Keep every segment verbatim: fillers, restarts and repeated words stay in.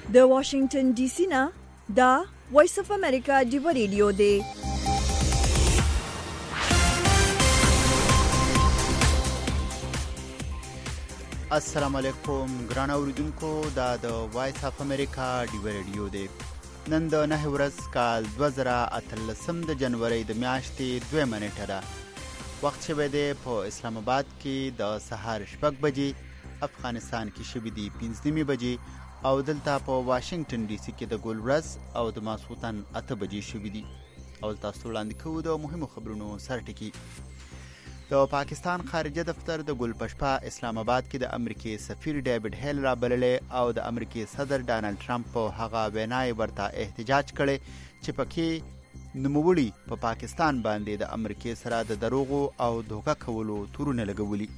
د واشنگټن ډي سي نه دا وایس اف امریکا دی ریډیو دی. السلام علیکم ګران اوریدونکو، دا د وایس اف امریکا دی ریډیو دی. نن د نه ورځ کال دوه زره اتلسم د جنوري د میاشتې دویمه نیټه ده. وخت شوی دی په اسلام آباد کې د سهار شپږ بجې، افغانستان کې شوي دي پنځه نیمې بجې او دلته په واشنگټن ډي سي کې د ګل ورځ او د ماسخوتن اته بجې شوي دي. او تاسو وړاندې کوو د مهمو خبرونو سرټکي. د پاکستان خارجه دفتر د ګل پشپا اسلام آباد کې د امریکای سفیر ډیوډ هیل را بللې او د امریکای صدر ډانلډ ټرمپ په هغه وینای ورته احتجاج کړي چې پکې نوموړي په پا پاکستان باندې د امریکای سره د دروغو او دوکه کولو تورونه لګولي.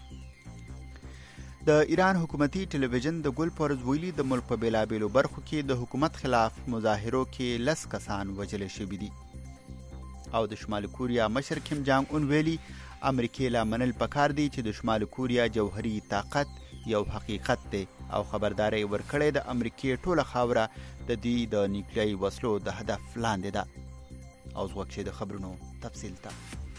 د ایران حکومتي ټلویزیون د ګل پرز ویلي د ملک په بیلابیلو برخو کې د حکومت خلاف مظاهرو کې لس کسان وژل شوي دي. او د شمال کوریا مشر کیم جانګ اون ویلي امریکای لا منل پکار دی چې د شمال کوریا جوهري طاقت یو حقیقت دی او خبرداري ورکړې د امریکای ټوله خاوره د دې د نیوکلیري وسلو د هدف لاندې ده. او زغکشه د خبرونو تفصیل ته.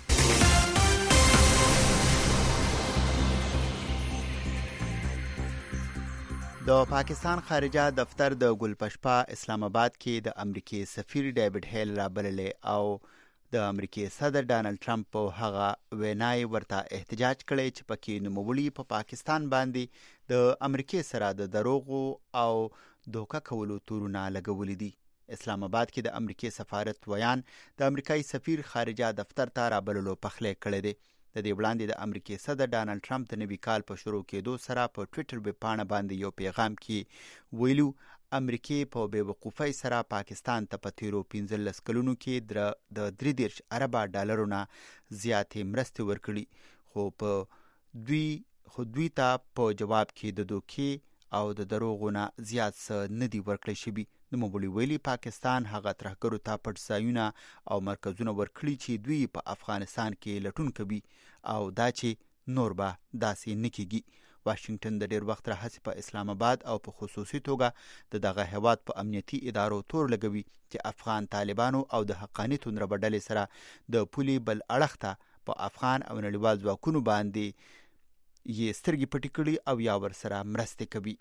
د پاکستان خارجه دفتر د ګل پشپا اسلام آباد کې د امریکای سفیر ډیوډ هیل را بللې او د امریکای صدر ډانلډ ټرمپ په هغه وینای ورته احتجاج کړي چې پکې نوموړي په پا پاکستان باندې د امریکای سره د دروغو او دوکه کولو تورونه لګولي دي. اسلام آباد کې د امریکای سفارت ویان د امریکای سفیر خارجه دفتر ته را بللو پخلی کړی دی. د دې وړاندې د امریکای صدر ډانلډ ټرمپ د نوي کال په شروع کېدو سره په ټویټر ویبپاڼه باندې یو پیغام کې ویلو امریکای په بې وقوفۍ سره پاکستان ته په تیرو پنځلس کلونو کې د درې دېرش اربه ډالرو نه زیاتې مرستې ورکړي، خو په دوی خو دوی ته په جواب کې د دوکې او د دروغو نه زیات څه نه دي ورکړی شوي. نوموړي ویلي پاکستان هغه ترهګرو ته پټ ځایونه او مرکزونه ورکړي چې دوی په افغانستان کې لټون کوي او دا چې نور به داسې نه کیږي. واشنگټن د ډیر وخت راهیسې په اسلام آباد او په خصوصي توګه د دغه هیواد په امنیتي ادارو تور لګوي چې افغان طالبانو او د حقاني توندره ډلې سره د پولي بل اړخ ته په افغان او نړیوال ځواکونو باندې یې سترګې پټې کړي او یا ورسره مرستې کوي.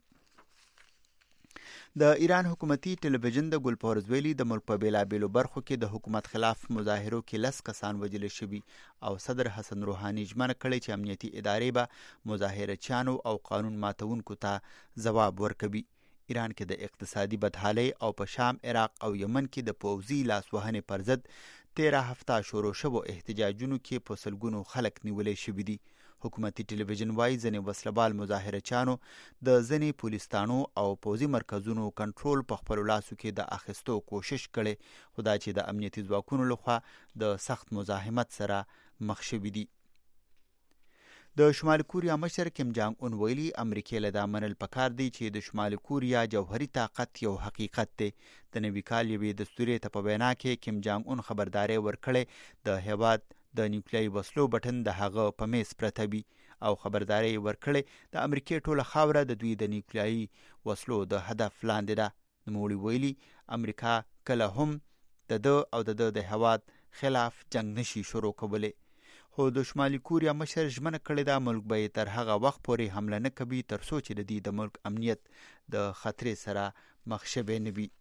د ایران حکومتي ټلویزیون د ګل پرز ویلي د ملک په بیلابیلو برخو کې د حکومت خلاف مظاهرو کې لس کسان وژل شوي او صدر حسن روحاني ژمنه کړې چې امنیتي ادارې به مظاهرچیانو او قانون ماتونکو ته ځواب ورکوي. ایران کې د اقتصادي بدحالۍ او په شام، عراق او یمن کې د پوځي لاسوهنې پر ضد تیره هفته شروع شوو احتجاجونو کې په سلګونو خلک نیولې شوي دي. حکومتي ټلویزیون وايي ځینې وسلبال مظاهرچیانو د ځینې پولیستانو او پوځي مرکزونو کنټرول په خپلو لاسو کې د اخیستو کوشش کړي، خو دا چې د امنیتي ځواکونو لخوا د سخت مزاحمت سره مخ شوي دي. د شمال کوریا مشر کیم جانګ اون ویلي امریکای له دا منل پکار دی چې د شمال کوریا جوهري طاقت یو حقیقت دی. د نوي کال یوې دستوري ته په وینا کې کیم جانګ اون خبرداري ورکړې د هیواد د نیوکلیري وسلو بټن د هغه په میز پرته وي او خبرداري ورکړې د امریکای ټوله خاوره د دوی د نیوکلیري وسلو د هدف لاندې ده. نوموړي ویلي امریکا کله هم د ده او د ده د هیواد خلاف جنگ نشي شروع کولی، خو د شمالي کوریا مشر ژمنه کړې ده ملک به تر هغه وخت پورې حمله نه کوي تر څو چې د دې د ملک امنیت د خطرې سره مخ شوی نه وي.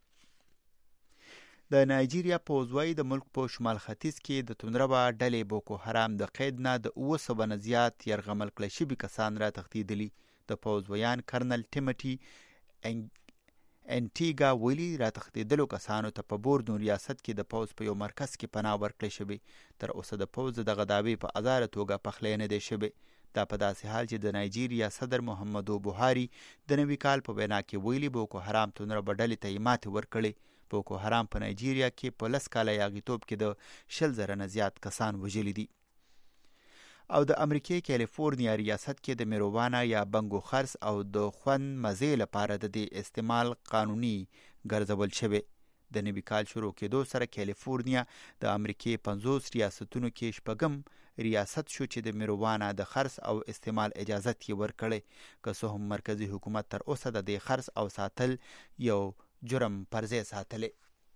د نایجیریا پوځ وايي د ملک په شمال ختیځ کې د توندره ډلې بوکو حرام د قید نه د اوه سوه نه زیات یرغمل کړي شوي کسان را تښتېدلي. د پوځ ویان کرنل ټیمټي انټیګا ویلي را تښتېدلو کسانو ته په بورنو ریاست کې د پوځ په یو مرکز کې پناه ورکړی شوی. تر اوسه د پوځ دغه دعوې په ازاره توګه پخلی نه دی شوی. دا په داسې حال چې د نایجیریا صدر محمدو بوهاري د نوي کال په وینا کې ویلي بوکو حرام توندره ډلې ته یې ماتې ورکړې. بوکو حرام په نایجیریا کې په لس کاله یاغیتوب کې د شل زره نه زیات کسان وژلي دي. او د امریکای کالیفورنیا ریاست کې د میرووانا یا بنګو خرڅ او د خوند مزې لپاره د دې استعمال قانوني ګرځول شوی. د نوي کال شروع کېدو سره کالیفورنیا د امریکای پنځوس ریاستونو کې شپږم ریاست شو چې د مریوانا د خرڅ او استعمال اجازت یې ورکړی، که څه هم مرکزی حکومت تر اوسه د دې خرڅ او ساتل یو جرم پر ځای ساتلی.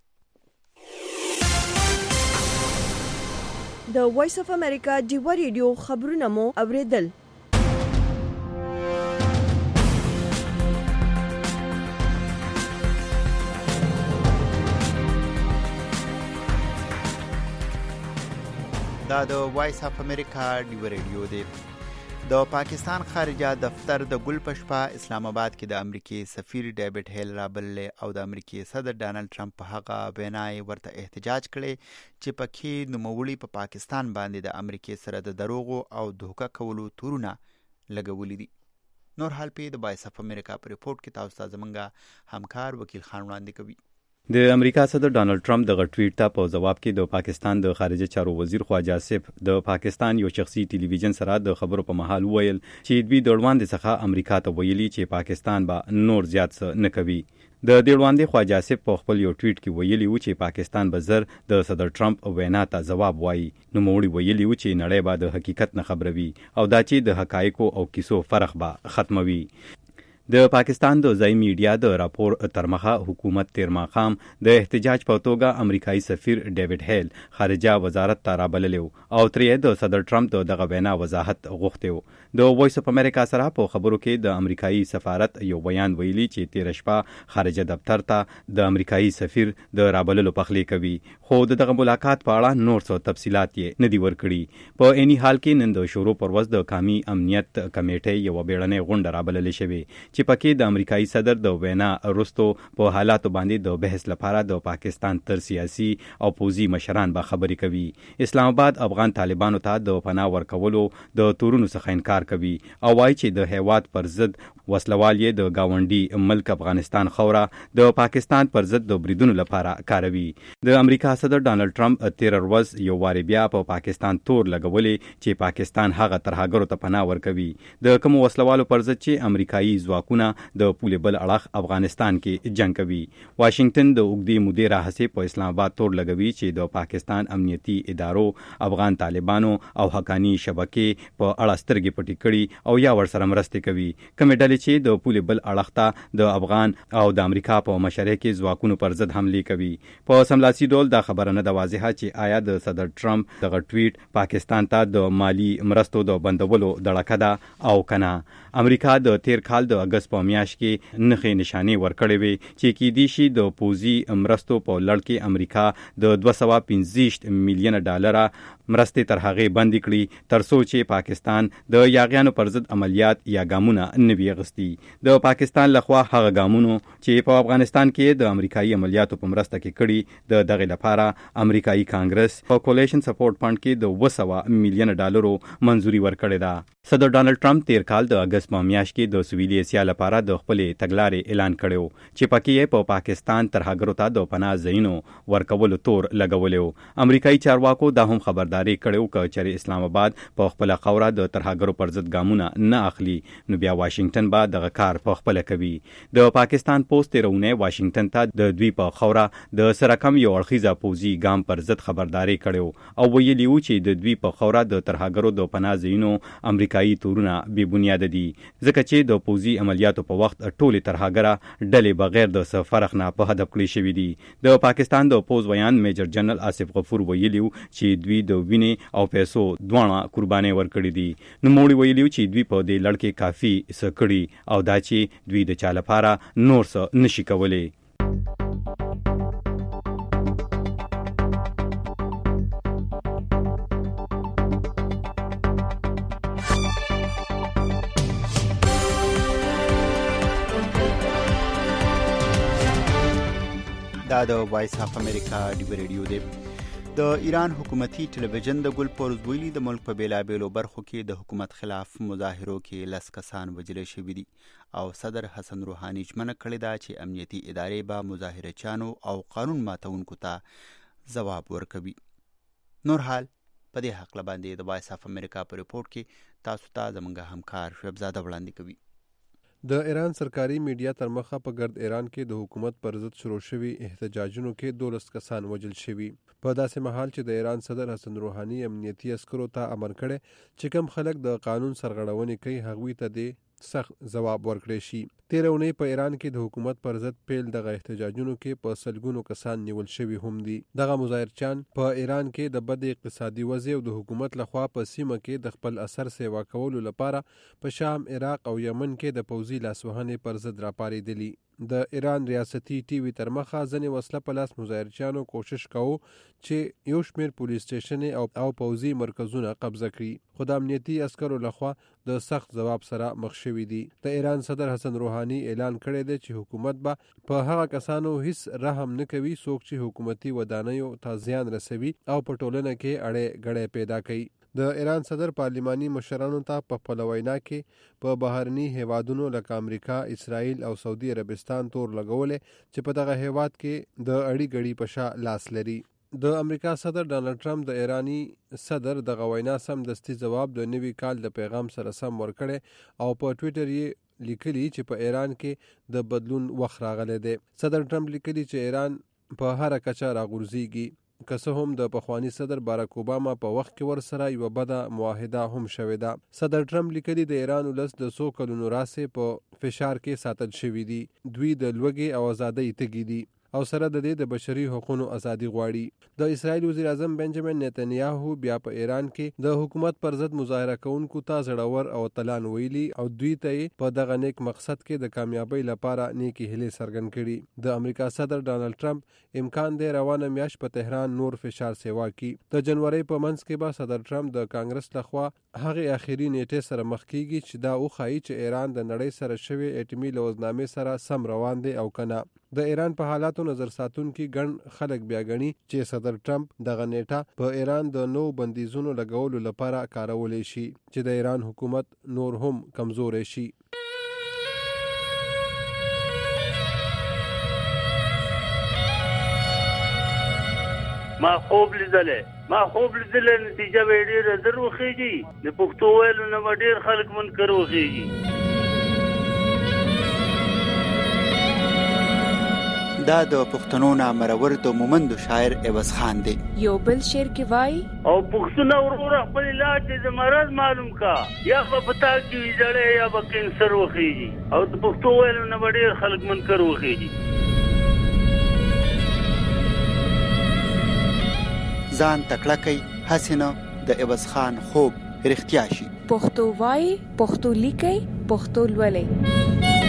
د وایس اف امریکا ډیوه ریډیو خبرونه مو اوریدل. دا د وایس اف امریکا ډیوه ریډیو دی. د پاکستان خارجه دفتر د ګل په شپه اسلام آباد کې د امریکای سفیر ډیوډ هیل رابللی او د امریکای صدر ډانلډ ټرمپ په هغه وینای ورته احتجاج کړي چې پکې نوموړي په پاکستان باندې د امریکای سره د دروغو او دوکه کولو تورونه لګولي دي. نور حال په د وایس اف امریکا په ریپورت کې تاسو ته زمونږ همکار وکیل خان وړاندې کوي. د امریکا صدر ډانلډ ټرمپ دغه ټویټ ته په جواب کې د پاکستان د خارجه چارو وزیر خواجه آصف د پاکستان یو شخصي ټلویزیون سره د خبرو په محل ویل چې دوی د وړاندې څخه امریکا ته ویلي چې پاکستان به نور زیات څه نه کوي. د دې وړاندې خواجه آصف په خپل یو ټویټ کې ویلي و چې پاکستان به زر د صدر ټرمپ وینا ته جواب وایي. نوموړي ویلي و چې نړۍ به د حقیقت نه خبروي او دا چې د حقایقو او کیسو فرق به ختموي. د پاکستان د ځای میډیا د راپور ترمخه حکومت تیر ماښام د احتجاج په توګه امریکایي سفیر ډیوډ هیل خارجه وزارت ته رابللی او ترې د صدر ټرمپ د دغه وینا وضاحت غوښتی و. د وایس اف امریکا سره په خبرو کې د امریکایي سفارت یو بیان ویلي چې تیر شپه خارجه دفتر ته د امریکایي سفیر د رابللو پخلی کوي، خو د دغه ملاقات په اړه نور څه تفصیلات یې نه دي ورکړي. په عیني حال کې نن د شروع پر ورځ د قومي امنیت کمیټې یوه بیړنۍ غونډه رابللې شوې چې پکې د امریکایي صدر د وینا وروستو په حالاتو باندې د بحث لپاره د پاکستان تر سیاسي او پوځي مشران به خبرې کوي. اسلام آباد افغان طالبانو ته د پناه ورکولو د تورونو څخه انکار کوي او وایي چې د هیواد پر ضد وسلوال یې د گاونډي ملک افغانستان خوره د پاکستان پر ضد د بریدونو لپاره کاروي. د امریکا صدر ډانلډ ټرمپ تیر ورځ یو واري بیا په پاکستان تور لګولې چې پاکستان هغه ترهګرو ته پناه ورکوي د کوم وسلوالو پر ضد چې امریکایي ځواکونه د پولې بل اړخ افغانستان کې جنگ کوي. واشنگټن د اوږدې مودې راهیسې په اسلام آباد تور لګوي چې د پاکستان امنیتي ادارو افغان طالبانو او حقانی شبکې په اړه سترګې پټې کړي او یا ورسره مرستې کوي. کومې ډلې چې د پولې بل اړخ ته د افغان او د امریکا په مشرۍ کې ځواکونو پر ضد حملې کوي. په سملاسي ډول دا خبره نه ده واضحه چې آیا د صدر ټرمپ دغه ټویټ پاکستان ته د مالی مرستو د بندولو دړکه ده او کنه. امریکا د تیر کال د اگست په میاشت کې نښې نشانې ورکړې وې چې کېدای شي د پوځي مرستو په لړ کې امریکا د دوه سوه پنځه میلیونه ډالره مرستې تر هغې بندې کړي تر څو چې پاکستان د یاغیانو پر ضد عملیات یا ګامونه نه وي اخیستي. د پاکستان لخوا هغه ګامونو چې په افغانستان کې د امریکایي عملیاتو په مرسته کې کړي د دغې لپاره امریکایي کانګرس په کولیشن سپورټ فنډ کې د اوه سوه میلیونه ډالرو منظوري ورکړې ده. صدر ډانلډ ټرمپ تیر کال د اگست په میاشت کې د سویلي اسیا لپاره د خپلې تګلارې اعلان کړی چې پکې یې په پاکستان ترهګرو ته د پناه ځایونو ورکولو تور لګولی و. امریکایي چارواکو دا هم خبرداری کړی که چېرې اسلام آباد په خپله خاوره د ترهګرو پر ضد ګامونه نه اخلي نو بیا واشنګټن به دغه کار په خپله کوي. د پاکستان پوسټ تېره اونۍ واشنګټن ته د دوی په خاوره د سره کم یو اړخیزه پوځي ګام پر ضد خبرداری کړی او ویلي و چې د دوی په خاوره د ترهګرو د پناه ځایونو امریکایي تورونه بې بنیاده دي ځکه چې د پوځي عملیاتو په وخت ټولې ترهګره ډلې بغیر د څه فرق نه په هدف کړي شوي دي. د پاکستان د پوځ ویان میجر جنرال آصف غفور ویلي چې دوی د وینې او پیسو دواړه قربانۍ ورکړي دي. نوموړي ویلي چې دوی په دې لړ کې کافي څه کړي او دا چې دوی د چا لپاره نور څه نشي کولی. دا د وایس اف امریکا ډیوه ریډیو دی. د ایران حکومتي ټلویزیون د ګل پورز ویلي د ملک په بیلابیلو برخو کې د حکومت خلاف مظاهرو کې لس کسان وژل شوي دي او صدر حسن روحاني ژمنه کړې ده چې امنیتي ادارې به مظاهرچیانو او قانون ماتونکو ته ځواب ورکوي. نور حال په دې هکله باندې د وایس اف امریکا په ریپورټ کې تاسو ته زموږ همکار شعیب زاده وړاندې کوي. د ایران سرکاري میډیا تر مخه په ګرد ایران کې د حکومت پر ضد شروع شوي احتجاجونو کې دولس کسان وژل شوي. په داسې مهال چې د ایران صدر حسن روحاني امنیتي عسکرو ته امر کړی چې کوم خلک د قانون سرغړونې کوي هغوی ته د سخت ځواب ورکړی شي. تېره اونۍ په ایران کې د حکومت پر ضد پیل دغه احتجاجونو کې په سلګونو کسان نیول شوي هم دي. دغه مظاهرچیان په ایران کې د بد اقتصادي وضع او د حکومت لخوا په سیمه کې د خپل اثر سیوا کولو لپاره په شام، عراق او یمن کې د پوځي لاسوهنې پر ضد راپارېدلي. د ایران ریاستي ټي وي تر مخه ځینې وسله په لاس مظاهرچیانو کوشش کوو چې یو شمېر پولیس سټیشنې او او پوځي مرکزونه قبضه کړي، خو د امنیتي عسکرو لخوا د سخت ځواب سره مخ شوي دي. د ایران صدر حسن روحاني اعلان کړی دی چې حکومت به په هغه کسانو هیڅ رحم نه کوي څوک چې حکومتي ودانیو ته زیان رسوي او په ټولنه کې اړې غړې پیدا کوي. د ایران صدر پارلماني مشرانو ته په خپله وینا کې په بهرني هیوادونو لکه امریکا، اسرائیل او سعودي عربستان تور لګولی چې په دغه هیواد کې د اړي ګړي په شا لاس لري. د امریکا صدر ډانلډ ټرمپ د ایرانی صدر دغه وینا سمدستي ځواب د نوي کال د پیغام سره سم ورکړی او په ټویټر یې لیکلي چې په ایران کې د بدلون وخت راغلی دی. صدر ټرمپ لیکلي چې ایران په هره کچه راغورځېږي، که څه هم د پخواني صدر باراک اوباما په وخت کې ورسره یوه بده معاهده هم شوې ده. صدر ټرمپ لیکلي د ایران ولس د څو کلونو راسې په فشار کې ساتل شوي دي. دوی د لوږې او ازادۍ تږي دي او سره د دې د بشري حقوقو ازادي غواړي. د اسرائیل وزیر اعظم بنجامین نتنیاهو بیا په ایران کې د حکومت پر ضد مظاهره کوونکو ته زړور او اتلان ویلي او دوی ته په دغه نیک مقصد کې د کامیابی لپاره نیکی هیلې څرګند کړي. د امریکا صدر ډانلډ ټرمپ امکان دی روانه میاشت په تهران نور فشار سیوا کړي. د جنوري په منځ کې به صدر ټرمپ د کانګرس لخوا هغه اخیری نیټه سره مخ کیږي چې دا وښایي چې ایران د نړۍ سره شوی اټومي لوزنامې سره سم روان دی او کنه. د ایران په حالاتو نظر ساتونکي ګڼ خلک بیا ګڼي چې صدر ټرمپ دغه نیټه په ایران د نو بندیزونو لګولو لپاره کارولی شي چې د ایران حکومت نور هم کمزوری شي. ما خوب لیدلې ما خوب لیدلې نتیجه به ډېره زر وخیږي. د پښتو ویلو نه به ډېر خلک منکر وخیږي. دا د پښتنو نامرور د مومندو شاعر عوض خان دی. یو بل شعر کې وای او پښتون ورور خپل علاج د مرض معلوم کا یا په پتا کې ویځړې یا به کینسر وخیږي او د پښتو ویلو نه به ډېر خلک منکر وخیږي. ځان تکړه کوي هسې نه د عوض خان خوب رښتیا شي. پښتو وای، پښتو لیکي، پښتو لولي.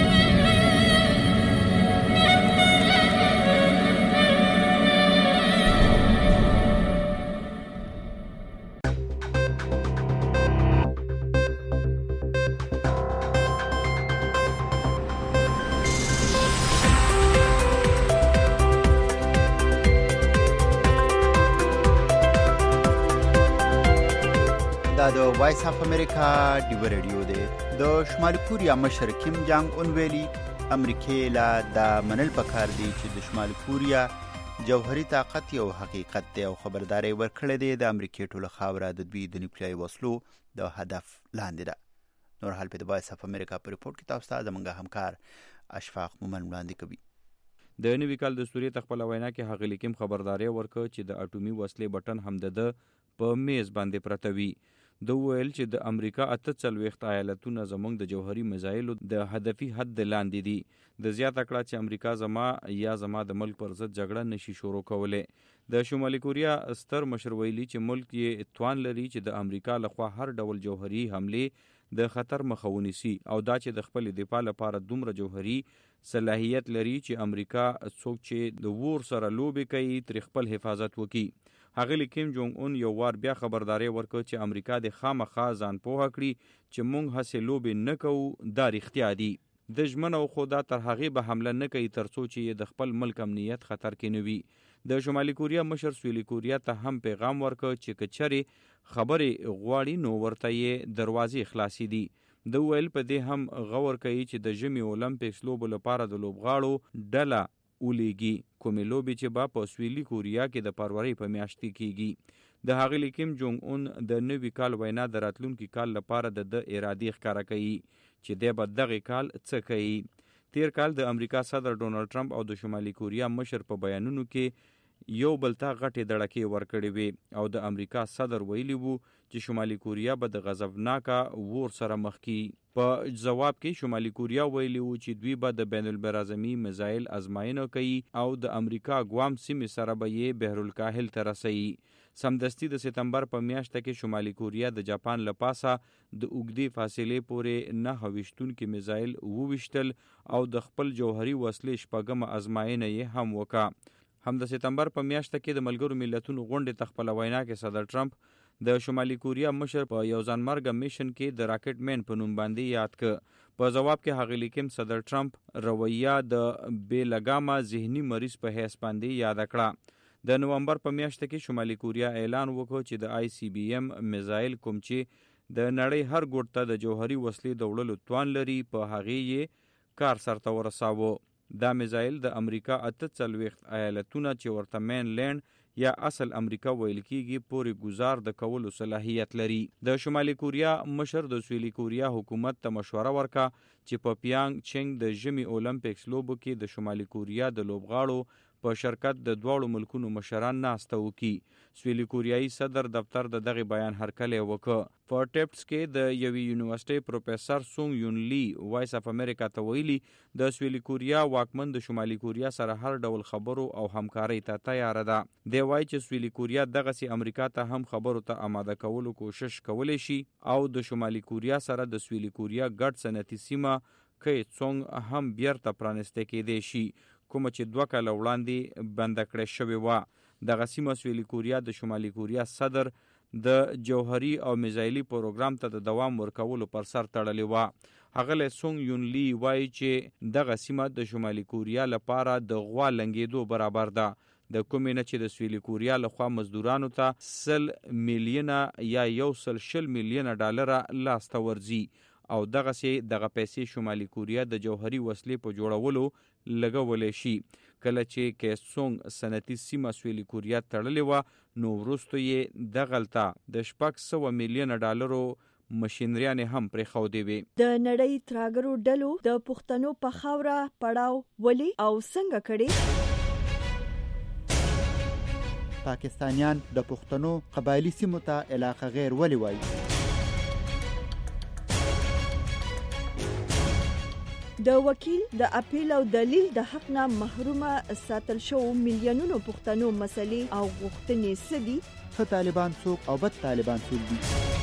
د وایس اف امریکا ډیو رادیو دی. د شمالي کوریا مشر کیم جانګ اون ویلي امریکای لا د منل پکار دی چې د شمالي کوریا جوهري طاقت یو حقیقت دی او خبرداري ورکړې دی د امریکای ټوله خاوره د دوی د نیوکلیري وسلو د هدف لاندې ده. نور حال په د وایس اف امریکا په ریپورت کې تاسو ته زموږ همکار اشفاق مومن وړاندې کوي. د نوي کال د سوریې تخپل وینا کې هغه لیکم خبرداري ورکړه چې د اټومي وسلې بټن هم د په میز باندې پرته وي. د ویل چې د امریکا اته څلوېښت ایالتونه زموږ د جوهري میزایلو د هدفي حد لاندې دي. د زیاته کړه چې امریکا زما یا زما د ملک پر ضد جګړه نشي شروع کولی. د شمالي کوریا ستر مشر ویلي چې ملک یې توان لري چې د امریکا لخوا هر ډول جوهري حمله د خطر مخه ونیسي او دا چې د خپل دفاع لپاره دومره جوهري صلاحیت لري چې امریکا څوک چې د ور سره لوبې کوي تر خپل حفاظت وکړي. هغه کیم جونګ اون یو وار بیا خبرداري ورکړ چې امریکا د خامخا ځان پوهه کړي چې موږ هڅه لوبې نه کوو، دا رښتیا دي. د ژمن او خدا تر هغه به حمله نه کوي تر څو چې د خپل ملک امنیت خطر کې نه وي. د شمالي کوریا مشر سویلي کوریا ته هم پیغام ورکړ چې کچري خبرې غواړي نو ورته یې دروازې خلاصې دي. د ویل په دې هم غور کوي چې د ژمي اولمپیکس لوبو لپاره د لوبغاړو ډله ولیږي، کومې لوبې چې به په سویلي کوریا کې د فروری په میاشت کې کیږي. د ښاغلي کیم جونګ اون د نوي کال وینا د راتلونکي کال لپاره د د ارادې ښکاره کوي چې دی به دغه کال څه کوي. تیر کال د امریکا صدر ډونالډ ټرمپ او د شمالي کوریا مشر په بیانونو کې یو بل ته غټې دړکې ورکړې وې او د امریکا صدر ویلي وو چې شمالي کوریا به د غضبناکه وور سره مخ کی. په جواب کې شمالي کوریا ویلي وو چې دوی به د بین البراعظمي میزایل ازمایښتونه کوي او د امریکا ګوام سیمې سره به یې بحرالکاهل ته رسوي. سمدستي د سپتمبر په میاشت کې شمالي کوریا د جاپان له پاسه د اوږدې فاصلې پورې نه ویشتونکي میزایل وویشتل او د خپل جوهري وسلې شپږمه ازمایښت یې هم وکړه. هم د سپتمبر په میاشت کې د ملګرو ملتونو غونډې ته خپله وینا کې صدر ټرمپ د شمالي کوریا مشر په یو ځانمرګه میشن کې د راکټ مین په نوم باندې یاد ک. په جواب کې ښاغلي کیم صدر ټرمپ رویه د بې لګامه ذهني مریض په حیث باندې یاد کړه. د نومبر په میاشت کې شمالي کوریا اعلان وکړ چې د آی سی بی ایم میزایل کوم چې د نړۍ هر ګوټ ته د جوهري وسلې د وړلو توان لري په هغې یې کار سرته ورساوه. دا میزایل د امریکا اته څلوېښت ایالتونه چې ورته مین لینډ یا اصل امریکا ویل کیږي پورې گزار د کولو صلاحیت لري. د شمالي کوریا مشر د سویلي کوریا حکومت ته مشوره ورکا چې په پیانګ چنګ د ژمي اولمپیکس لوبو کې د شمالي کوریا د لوبغاړو په شرکت د دواړو ملکونو مشران ناسته وکړي. سویلي کوریایي صدر دفتر د دغه بیان هرکلی وکړ. په ټیپس کې د یوې یونیورسيټي پروفیسور سونګ یون لی وایس اف امریکا ته ویلي د سویلي کوریا واکمن د شمالي کوریا سره هر ډول خبرو او همکارۍ ته تیار ده. دی وایي چې سویلي کوریا دغسې امریکا ته هم خبرو ته آماده کولو کوشش کولی شي او د شمالي کوریا سره د سویلي کوریا ګډ صنعتي سیمه کې څونګ هم بیرته پرانسته کېدی شي کومه چې دوه کاله وړاندې بنده کړې شوې وه. دغه سیمه سویلي کوریا د شمالي کوریا صدر د جوهري او میزایلي پروګرام ته د دوام ورکولو پر سر تړلې وه. هغه سونګ یون لی وایي چې دغه سیمه د شمالي کوریا لپاره د غوا لنګېدو برابر ده. د کومې نه چې د سویلي کوریا لخوا مزدورانو ته سل میلیونه یا یو سل شل میلیونه ډالره لاسته ورځي او دغسې دغه پیسې شمالي کوریا د جوهري وسلې په جوړولو لګولی شي. کله چې کیسونګ صنعتي سیمه سویلي کوریا تړلې وه نو وروسته یې دغلته د شپږ سوه میلیونه ډالرو مشینریانې هم پرېښودې وې. د نړۍ ترهګرو ډلو د پښتنو په خاوره پړاو ولې او څنګه کړي؟ پاکستانیان د پښتنو قبایلی سیمو ته علاقه غیر ولې وایي؟ د وکیل د اپیل او دلیل د حق نه محرومه ساتل شو میلیونونو پښتنو مسلې او غوښتنې څه دي؟ ښه طالبان څوک او بد طالبان څوک دي؟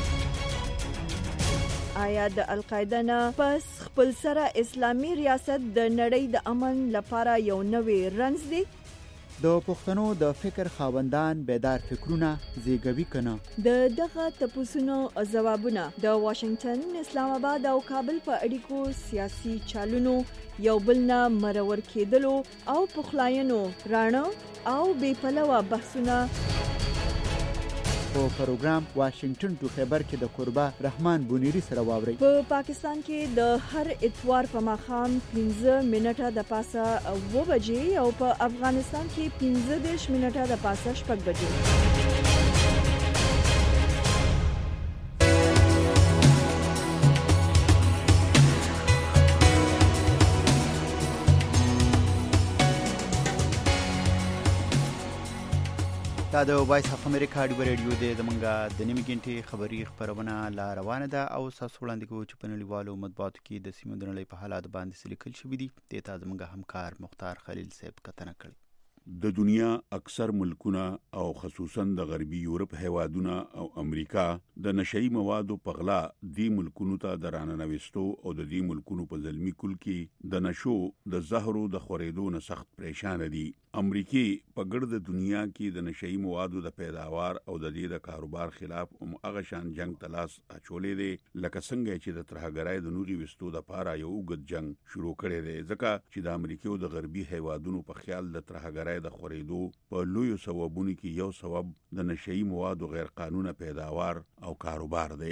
آیا د القاعده نه پس خپل سره اسلامي ریاست د نړۍ د امن لپاره یو نوې رنځ دی؟ د پښتنو د فکر خاوندان بیدار فکرونه زیږوي کنه؟ د دغه تپوسونو ځوابونه د واشنگټن، اسلام آباد او کابل په اړیکو سیاسي چالونو یو بل نه مرور کېدلو او پخلاینو راڼه او بې پلوه بحثونه په پروګرام واشنگټن ټو خیبر کې د قربا رحمان بونیری سره واوري. په پاکستان کې د هر اتوار په ماښام پنځه منټه د پاسه اوه بجې او په افغانستان کې پنځه دېرش منټه د پاسه شپږ بجې. دا د وایس اف امریکا ډیو ریډیو دی زمونږه د نیمې ګنټې خبري خبرونه لا روانه ده او تاسو وړاندې کوو چې په نړیوالو مطبوعاتو کې د سیمې د نړۍ په حالات باندې څه لیکل شوي دي. دې ته زمونږ همکار مختار خلیل صاحب کتنه کړې. د دنیا اکثر ملکونه او خصوصا د غربي یورپ هیوادونه او امریکا د نشئی موادو په غلا دی ملکونو ته د راننويستو او د دې ملکونو په ځلمي کول کې د نشو د زهرو د خورېدو نه سخت پریشان دي. امریکای په ګرد دنیا کې د نشئی موادو د پیداوار او د دې د کاروبار خلاف هم هغه شان جنگ تلاش اچولې دي لکه څنګه چې د ترهګرای د نوري وستو د پاره یو وګد جنگ شروع کړي دي ځکه چې د امریکای او د غربي هیوادونو په خیال د ترهګرای د خورېدو په لویو سببونو کې یو سبب د نشئی موادو غیر قانوني پیداوار او کاروبار دی.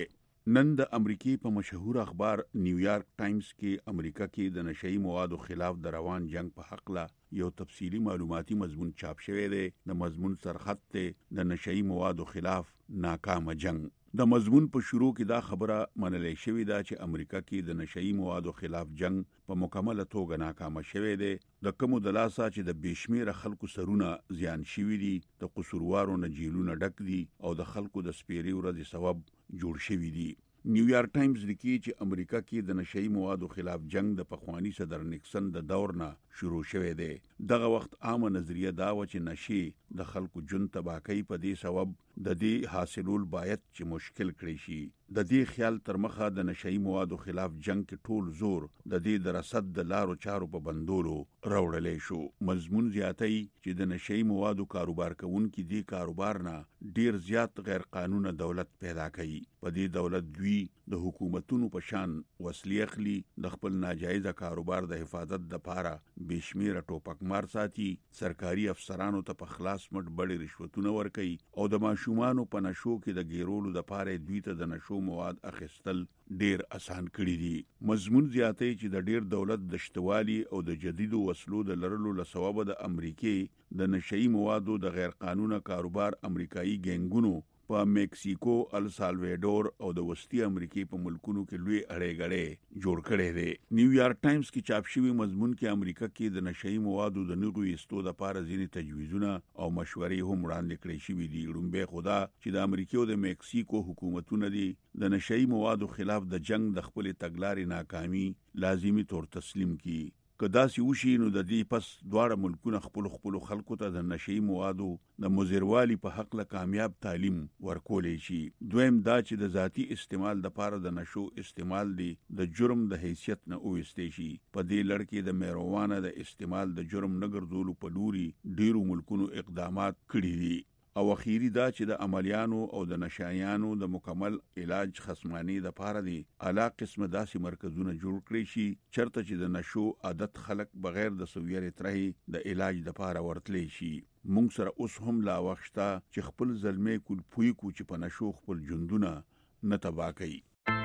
نن د امریکای په مشهور اخبار نیویارک ټایمز کې امریکا کې د نشئی موادو خلاف د روان جنگ په حق لا یو تفصیلی معلوماتي مضمون چاپ شوی دی. د مضمون سرخط ته د نشئی موادو خلاف ناکام جنگ. د مضمون په شروع کې دا خبره منلې شوې ده چې امریکا کې د نشئی موادو خلاف جنگ په مکمله توګه ناکام شوی دی. د کومو د لاسه چې د بشمیره خلکو سرونه زیان شوي دي، د قصوروارو نه جیلونه ډک دي او د خلکو د سپیري ورځې ثواب جوړ شوي دي. نیویارک ټایمز لیکي چې امریکا کې د نشئی موادو خلاف جنگ د پخوانی صدر نیکسن د دور نه شروع شوی دی. دغه وخت عامه نظریه دا و چې نشي د خلکو جون تباکی په دې سبب د دې حاصلول باید چې مشکل کړی شي. د دې خیال تر مخه د نشئی موادو خلاف جنگ کې ټول زور د دې د رصد د لارو چارو په بندولو راوړلې شو. مضمون زیاتای چې د نشئی موادو کاروبار کوونکي دې کاروبار نه ډیر زیات غیر قانوني دولت پیدا کړي. په دې دولت دوی د حکومتونو په شان وسلې اخلي، د خپل ناجایزه کاروبار د حفاظت لپاره بشمیره ټوپک مار ساتي، سرکاري افسرانو ته په خلاص مټ بڑې رشوتونه ورکوي او د ماشومانو په نشو کې د ګیرولو لپاره دوی ته د نشو مواد اخیستل ډیر آسان کړي دي. مضمون زیاتې چې د ډیر دولت د شتوالي او د جدیدو وسلو د لرلو لسبب د امریکای د نشئی موادو د غیر قانوني کاروبار امریکایي ګینګونو په میکسیکو، السالوادور او د وسطي امریکای په ملکونو کې لوی اړې غړې جوړ کړي دي. نیویارک ټایمز کې چاپ شوی مضمون کې امریکا کې د نشئی موادو د نغوي استو د لپاره ځینې تجویزونه او مشورې هم وړاندې کړې شوې دي. لومبه خدا چې د امریکا او د میکسیکو حکومتونه دي د نشئی موادو خلاف د جنگ د خپل تګلارې ناکامي لازمی طور تسلیم کړي. که داسې وشي نو د دې پس دواړه ملکونه خپل خپل خلکو ته د نشئی موادو د مزیروالي په حق له کامیاب تعلیم ورکولې شي. دویم دا چې د ذاتی استعمال د لپاره د نشو استعمال دی د جرم د حیثیت نه اوستې شي. په دې لړ کې د میروانه د استعمال د جرم نه ګرځولو په لوري ډیرو ملکونو اقدامات کړي دي. او اخیری دا چې د عملیانو او د نشایانو د مکمل علاج خصمانی د پاره دی اعلی قسمه داسې مرکزونه جوړ کړی شي چرته چې د نشو عادت خلق بغیر د سویری ترهي د علاج د پاره ورتلې شي. مونږ سره اوس هم لا وخته چې خپل ظلمې کول پوي کو چې په نشو خپل جندونه نه تبا کوي.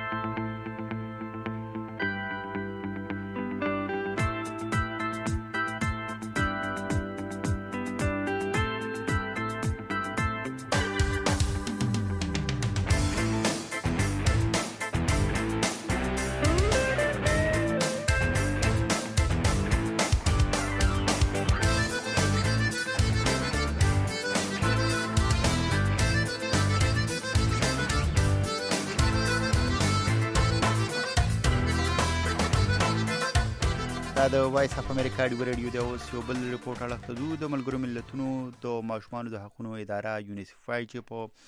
د وایس اف امریکا ډیو ریډیو د اوس یو بل ریپورت اړخته دو د ملګرو ملتونو د ماشومانو د حقوقو اداره یونیسیفای چې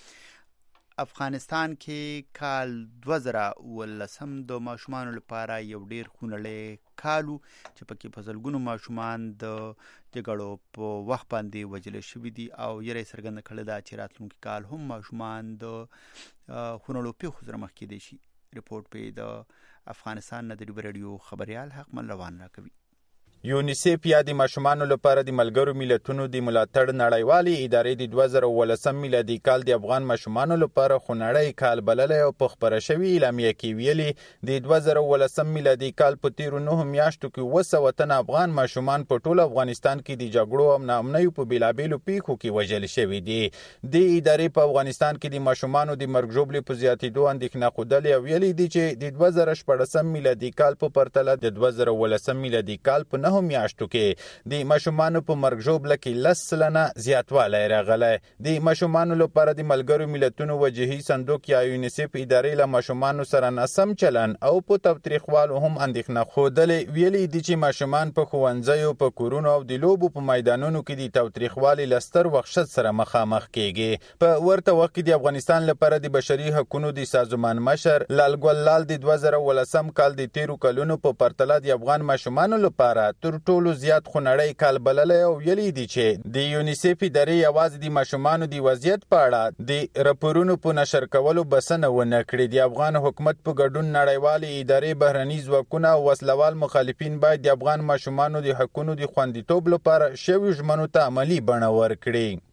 په افغانستان کې کال دوه زره ولسم د ماشومانو لپاره یو ډیر خونړی کالو چې پکې په زلګونو ماشومان د جګړو په وخت باندې وژل شوي دي او یې څرګنده کړې ده چې راتلونکي کال هم ماشومان د خونړو پیښو سره مخ کېدای شي. ریپورت په د افغانستان نه د ډیو ریډیو خبريال حق من روان راکوي. یونیسیف یا د ماشومانو لپاره د ملګرو ملتونو د ملاتړ نړیوالې ادارې د دوه زره ولسم میلادي کال د افغان ماشومانو لپاره خونړی کال بللی او په خپره شوې اعلامیه کې ویلي د دوه زره ولسم میلادي کال په تیرو نهو میاشتو کې اووه سوه تنه افغان ماشومان په ټول افغانستان کې د جګړو او ناامنیو په بېلابېلو پیښو کې وژل شوي دي. د ادارې په افغانستان کې د ماشومانو د مرګ ژوبلې په زیاتېدو اندېښنه ښودلې او ویلي دي چې د دوه زره شپاړسم میلادي کال په پرتله د دوه زره ولسم میلادي کال په هم میاشتو کې د ماشومانو په مرګ ژوبله کې لس سلنه زیاتوالی راغلی. د ماشومانو لپاره د ملګرو ملتونو وجهي صندوق یا یونیسیف ادارې له ماشومانو سره ناسم چلن او په تاوتریخوالو هم اندېښنه ښودلې. ویلي دي چې ماشومان په ښوونځیو، په کورونو او د لوبو په میدانونو کې د تاوتریخوالي له ستر وحشت سره مخامخ کیږي. په ورته وخت کې د افغانستان لپاره د بشري حقوقو د سازمان مشر لال ګل لال د دوه زره ولسم کال د تیرو کلونو په پرتله د افغان ماشومانو لپاره تر ټولو زیات خونړی کال بللی او ویلي دي چې د یونیسیف ادارې یوازې د ماشومانو د وضعیت په اړه د راپورونو په نشر کولو بسنه ونه کړې. د افغان حکومت په ګډون نړیوالې ادارې، بهرني ځواکونه او وسلوال مخالفین باید د افغان ماشومانو د حقونو د خوندیتوب لپاره شویو ژمنو ته عملي بڼه ورکړي.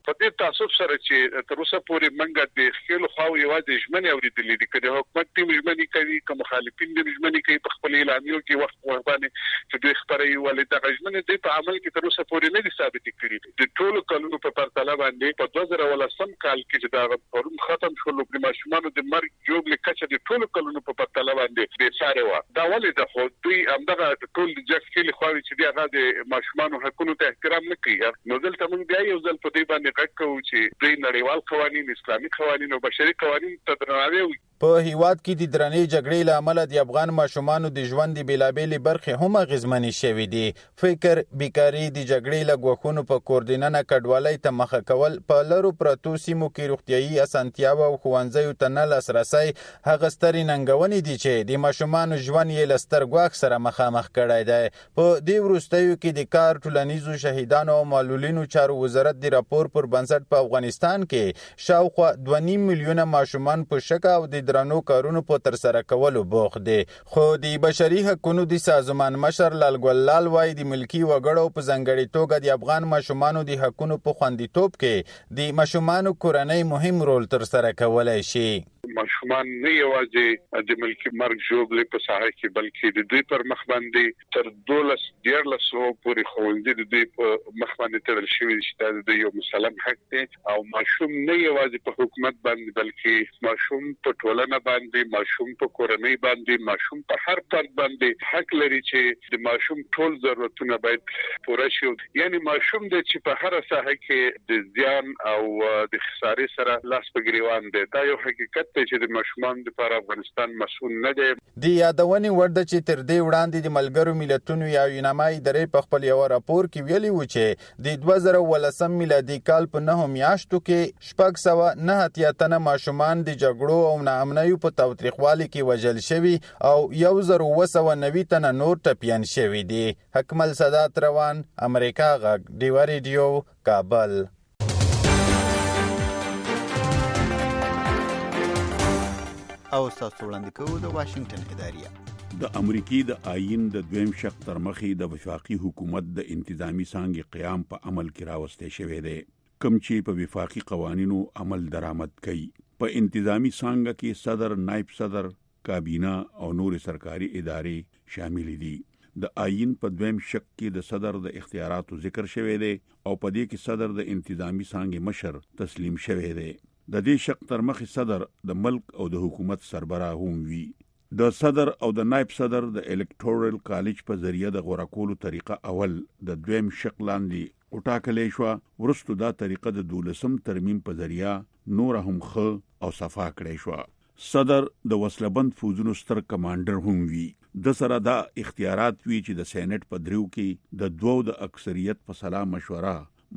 په دې تعصب سره چې تر اوسه پورې منګه د خپل خو یوازې ژمنې اورېدلې دي کله حکومت ټیم ژمنې کوي کوم مخالفین د ژمنې کوي په خپل اعلامیو کې وخت قرباني چې دوی خبري ولې د ژمنې د په عمل کې تر اوسه پورې نه دي ثابت کړي د ټولو کلونو په پرتله باندې په دوه زره ولسم کال کې چې دا پروم ختم شو د ماشومان د مرګ جوړ لکه د ټولو کلونو په پرتله باندې به ساره و دا ولې د خو دوی همدغه ټول ځکه خو چې دی هغه د ماشومان حقوقو ته احترام نه کوي نو دلته موږ بیا یو ځل په دې باندې غږ کوو چې دوی نړیوال قوانين اسلامي قوانين او بشري قوانين ته درناوی وکړي په هیواد کې د درنې جګړې له امله د افغان ماشومانو د ژوند د بیلابېلې برخې هم اغېزمنې شوې دي فکر بیکاري د جګړې له ګواښونو په کوردیننه کډوالۍ ته مخه کول په لرو پرتو سیمو کې روغتیایي اسانتیاوې او ښوونځیو ته نه لاسرسی هغه سترې ننګونې دي چې د ماشومانو ژوند یې له ستر ګواښ سره مخامخ کړی دی په دې وروستیو کې د کار ټولنیزو شهیدانو او معلولینو چارو وزارت د راپور پر بنسټ په افغانستان کې شاوخوا دوه نیم میلیونه ماشومان په شک او د درنو کارونو په تر سره کولو بوخت دي خو د بشري حقوقو د سازمان مشر لال ګلال وايي د ملکی وګړو په ځنګړي توګه د افغان ماشومانو د حقوقو په خوندیتوب کې د ماشومانو کورنۍ مهم رول تر سره کولای شي ماشومان نه یوازې د ملکی مرګ جوړلې په ساحه کې بلکې د دوی پر مخ باندې تر دولس ډیر لسو پورې خوندې د دوی په مخ باندې تړل شوی چې د یو مسلم حق دی او ماشوم نه یوازې په حکومت باندې بلکې ماشوم په ټولنه باندې ماشوم په کورنۍ باندې ماشوم په هر فرد باندې حق لري چې د ماشوم ټول ضرورتونه باید پوره شي یعنی ماشوم د چې په هر ساحه کې د زیان او د خسارې سره لاس په ګریوان دی دا یو حقیقت چې د ماشومان لپاره افغانستان مسؤل نه دی د یادونې وړ ده چې تر دې وړاندې د ملګرو ملتونو یا یونامای ادارې په خپل یو راپور کې ویلي و چې د دوه زره ولسم میلادي کال په نهو میاشتو کې شپږ سوه نه اتیا تنه ماشومان د جګړو او ناامنیو په تاوتریخوالي کې وژل شوي او یو زر اووه سوه نوي تنه نور ټپیان شوي دي حکمل سادات روان امریکا غږ ډیوا ریډیو کابل او تاسو وړاندې کوو د واشنگټن اداریه د امریکای د آئین د دویم شق تر مخې د وفاقي حکومت د انتظامی څانګې قیام په عمل کې راوستل شوی دی کوم چې په وفاقي قوانینو عمل درآمد کوي په انتظامی څانګه کې صدر نائب صدر کابینه او نور سرکاري ادارې شامل دي د آئین په دویم شق کې د صدر د اختیاراتو ذکر شوی دی او په دې کې صدر د انتظامی څانګې مشر تسلیم شوی دی د دې شق تر مخې صدر د ملک او د حکومت سربراه هم وي د صدر او د نائب صدر د الکټورل کالج په ذریعہ د غوړه کولو طریقه اول د دویم شق لاندې وټاکلې شو ورستو دا طریقه د دولسم ترمیم په ذریعہ نور هم خ او صفا کړې شو صدر د وسلبند فوجونو ستر کمانډر هم وي د سره دا اختیارات وی چې د سېنات په دریو کې د دوو د اکثریت په سلا مشوره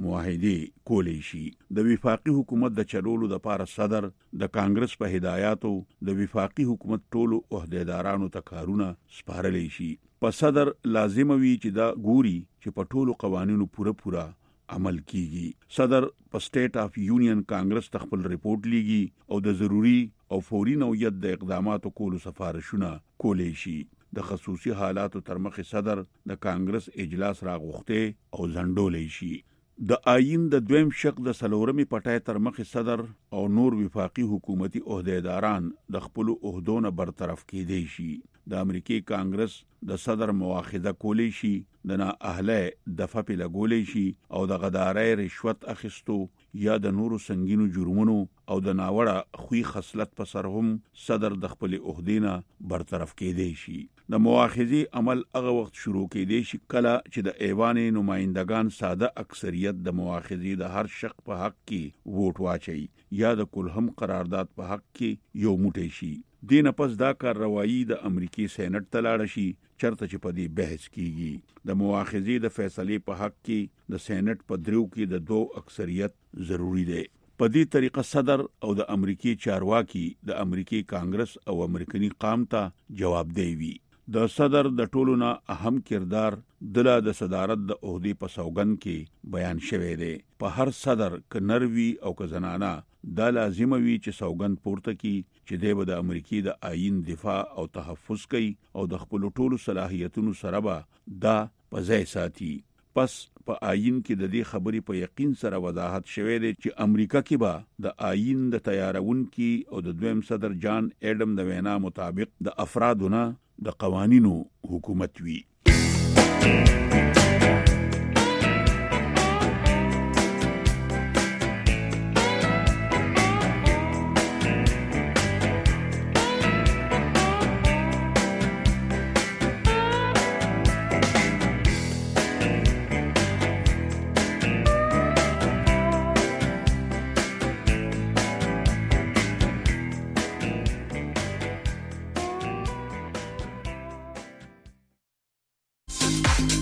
معاهده کولی شي د وفاقي حکومت د چلولو د پاره صدر د کانګرس په هدایاتو د وفاقي حکومت ټولو عہدیدارانو ته کارونه سپارلې شي په صدر لازم وي چې دا ګوري چې په ټولو قوانینو پوره پوره عمل کیږي صدر په سټیټ اف یونین کانګرس ته خپل ریپورت لیږي او د ضروری او فوري نوعیت د اقداماتو کولو سفارشونه کولی شي د خصوصي حالاتو تر مخې صدر د کانګرس اجلاس راغوښته او ځنډولې شي د آئین د دویم شق د سلورمي پټای تر مخې صدر او نور وفاقي حکومتي عہدیداران د خپل عہدونو برطرف کېدی شي د امریکای کانګرس د صدر مواخذه کولی شي د نا اهله دفعه په لګولې شي او د غدارۍ رشوت اخیستو یا د نورو سنگینو جرمونو او د ناوړه خوې خصلت په سر هم صدر د خپل عہدینا برطرف کېدی شي د مواخذي عمل هغه وخت شروع کېدی شي کله چې د ایوان نمائندگان ساده اکثریت د مواخذي د هر شق په حق کې ووټ واچي یا د کلهم قرارداد په حق کې یو موټی شي دین پس دا کارروایی د امریکای سېنات ته لاړ شي چرته چې په دې بحث کیږي د مواخذي د فیصلې په حق کې د سېنات په دریو کې د دوه اکثریت ضروری دی په دې طریقه صدر او د امریکای چارواکي د امریکای کانګرس او امریکایي قام ته جواب دی د صدر د ټولو نه اهم کردار دله د صدارت د عہدې په سوګند کې بیان شوی دی په هر صدر ک نروي او ک زنانه دا لازم وي چې سوګند پورته کی چې د د امریکای د آئین دفاع او تحفظ کوي او د خپل ټولو صلاحیتونو سره به دا په ځای ساتي پس په آئین کې د دې خبرې په یقین سره وضاحت شوی دی چې امریکا کې به د آئین د تیارونکو او د دویم صدر جان ایډم د وینا مطابق د افرادونه د قوانینو حکومت وی.